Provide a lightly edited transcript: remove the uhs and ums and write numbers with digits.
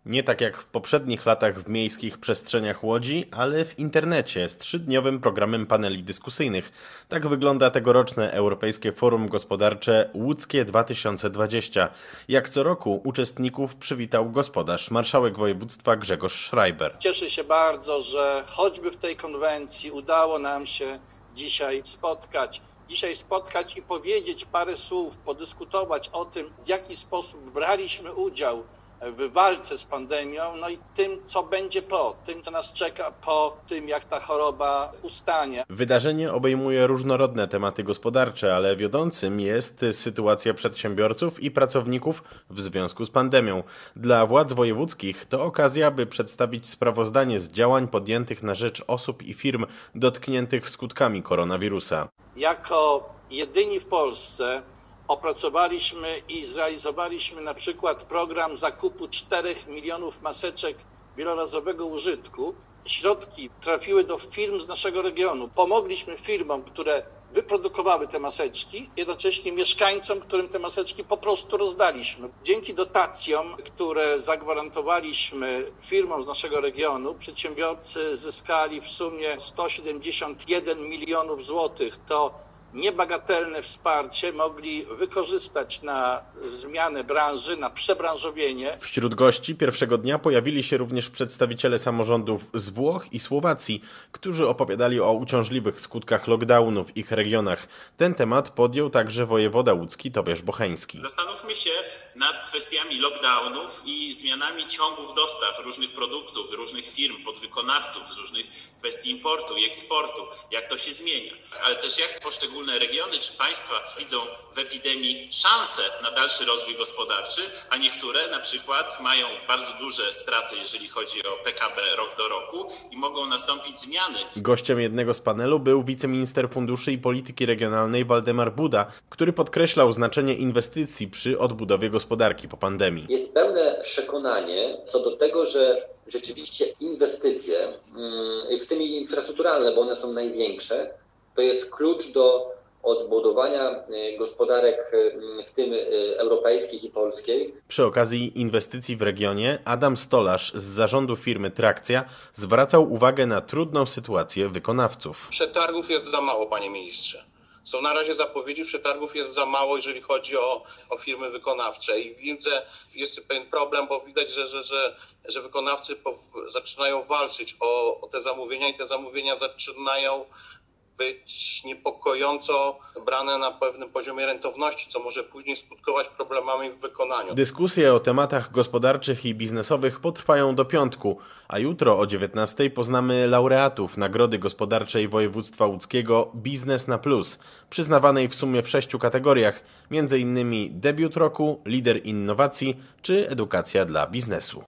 Nie tak jak w poprzednich latach w miejskich przestrzeniach Łodzi, ale w internecie z 3-dniowym programem paneli dyskusyjnych. Tak wygląda tegoroczne Europejskie Forum Gospodarcze Łódzkie 2020. Jak co roku uczestników przywitał gospodarz, marszałek województwa Grzegorz Schreiber. Cieszę się bardzo, że choćby w tej konwencji udało nam się dzisiaj spotkać i powiedzieć parę słów, podyskutować o tym, w jaki sposób braliśmy udział w walce z pandemią, no i tym, co będzie tym, co nas czeka po tym, jak ta choroba ustanie. Wydarzenie obejmuje różnorodne tematy gospodarcze, ale wiodącym jest sytuacja przedsiębiorców i pracowników w związku z pandemią. Dla władz wojewódzkich to okazja, by przedstawić sprawozdanie z działań podjętych na rzecz osób i firm dotkniętych skutkami koronawirusa. Jako jedyni w Polsce opracowaliśmy i zrealizowaliśmy na przykład program zakupu 4 milionów maseczek wielorazowego użytku. Środki trafiły do firm z naszego regionu. Pomogliśmy firmom, które wyprodukowały te maseczki, jednocześnie mieszkańcom, którym te maseczki po prostu rozdaliśmy. Dzięki dotacjom, które zagwarantowaliśmy firmom z naszego regionu, przedsiębiorcy zyskali w sumie 171 milionów złotych. To niebagatelne wsparcie mogli wykorzystać na zmianę branży, na przebranżowienie. Wśród gości pierwszego dnia pojawili się również przedstawiciele samorządów z Włoch i Słowacji, którzy opowiadali o uciążliwych skutkach lockdownu w ich regionach. Ten temat podjął także wojewoda łódzki Tobiasz Bocheński. Zastanówmy się nad kwestiami lockdownów i zmianami ciągów dostaw różnych produktów, różnych firm, podwykonawców, z różnych kwestii importu i eksportu, jak to się zmienia, ale też jak poszczególne regiony czy państwa widzą w epidemii szansę na dalszy rozwój gospodarczy, a niektóre na przykład mają bardzo duże straty, jeżeli chodzi o PKB rok do roku i mogą nastąpić zmiany. Gościem jednego z panelu był wiceminister funduszy i polityki regionalnej Waldemar Buda, który podkreślał znaczenie inwestycji przy odbudowie gospodarki po pandemii. Jest pełne przekonanie co do tego, że rzeczywiście inwestycje, w tym infrastrukturalne, bo one są największe, to jest klucz do odbudowania gospodarek, w tym europejskich i polskiej. Przy okazji inwestycji w regionie Adam Stolarz z zarządu firmy Trakcja zwracał uwagę na trudną sytuację wykonawców. Przetargów jest za mało, panie ministrze. Są na razie zapowiedzi, przetargów jest za mało, jeżeli chodzi o firmy wykonawcze. I widzę, jest pewien problem, bo widać, że wykonawcy zaczynają walczyć o te zamówienia i te zamówienia zaczynają być niepokojąco brane na pewnym poziomie rentowności, co może później skutkować problemami w wykonaniu. Dyskusje o tematach gospodarczych i biznesowych potrwają do piątku, a jutro o 19:00 poznamy laureatów Nagrody Gospodarczej Województwa Łódzkiego Biznes na Plus, przyznawanej w sumie w 6 kategoriach, m.in. debiut roku, lider innowacji czy edukacja dla biznesu.